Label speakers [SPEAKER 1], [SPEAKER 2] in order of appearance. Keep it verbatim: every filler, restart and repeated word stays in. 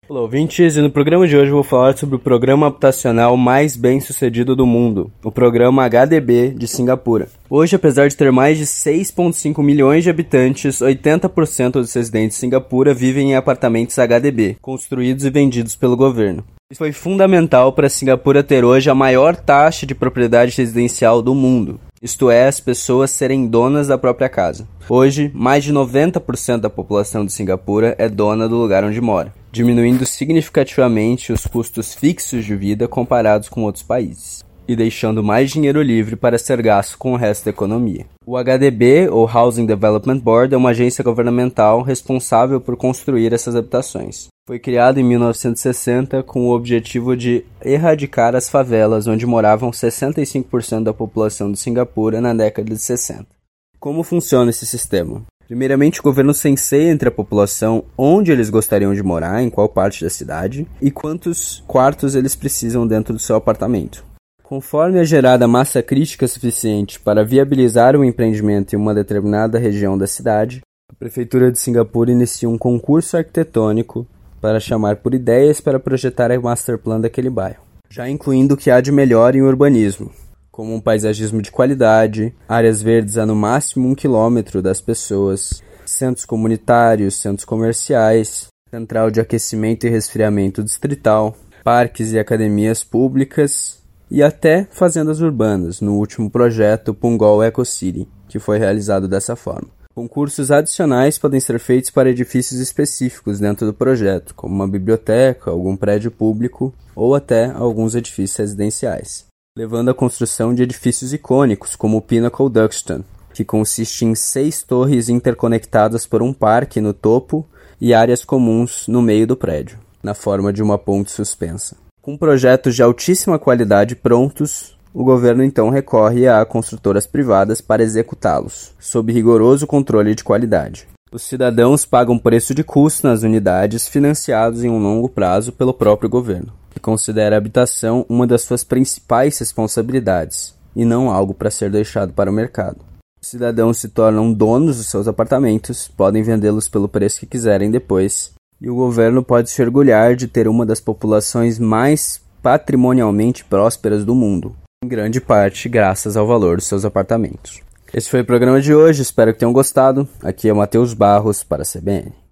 [SPEAKER 1] Olá, ouvintes, e no programa de hoje eu vou falar sobre o programa habitacional mais bem sucedido do mundo, o programa H D B de Singapura. Hoje, apesar de ter mais de seis vírgula cinco milhões de habitantes, oitenta por cento dos residentes de Singapura vivem em apartamentos H D B, construídos e vendidos pelo governo. Isso foi fundamental para Singapura ter hoje a maior taxa de propriedade residencial do mundo. Isto é, as pessoas serem donas da própria casa. Hoje, mais de noventa por cento da população de Singapura é dona do lugar onde mora, diminuindo significativamente os custos fixos de vida comparados com outros países, e deixando mais dinheiro livre para ser gasto com o resto da economia. O H D B, ou Housing Development Board, é uma agência governamental responsável por construir essas habitações. Foi criado em mil novecentos e sessenta com o objetivo de erradicar as favelas onde moravam sessenta e cinco por cento da população de Singapura na década de sessenta. Como funciona esse sistema? Primeiramente, o governo censeia entre a população onde eles gostariam de morar, em qual parte da cidade, e quantos quartos eles precisam dentro do seu apartamento. Conforme é gerada massa crítica suficiente para viabilizar o empreendimento em uma determinada região da cidade, a Prefeitura de Singapura inicia um concurso arquitetônico para chamar por ideias para projetar a master plan daquele bairro, já incluindo o que há de melhor em urbanismo, como um paisagismo de qualidade, áreas verdes a no máximo um quilômetro das pessoas, centros comunitários, centros comerciais, central de aquecimento e resfriamento distrital, parques e academias públicas e até fazendas urbanas, no último projeto Punggol Eco City, que foi realizado dessa forma. Concursos adicionais podem ser feitos para edifícios específicos dentro do projeto, como uma biblioteca, algum prédio público ou até alguns edifícios residenciais, levando à construção de edifícios icônicos, como o Pinnacle Duxton, que consiste em seis torres interconectadas por um parque no topo e áreas comuns no meio do prédio, na forma de uma ponte suspensa. Com projetos de altíssima qualidade prontos, o governo então recorre a construtoras privadas para executá-los, sob rigoroso controle de qualidade. Os cidadãos pagam preço de custo nas unidades financiados em um longo prazo pelo próprio governo, que considera a habitação uma das suas principais responsabilidades, e não algo para ser deixado para o mercado. Os cidadãos se tornam donos dos seus apartamentos, podem vendê-los pelo preço que quiserem depois, e o governo pode se orgulhar de ter uma das populações mais patrimonialmente prósperas do mundo, em grande parte graças ao valor dos seus apartamentos. Esse foi o programa de hoje, espero que tenham gostado. Aqui é o Matheus Barros para a C B N.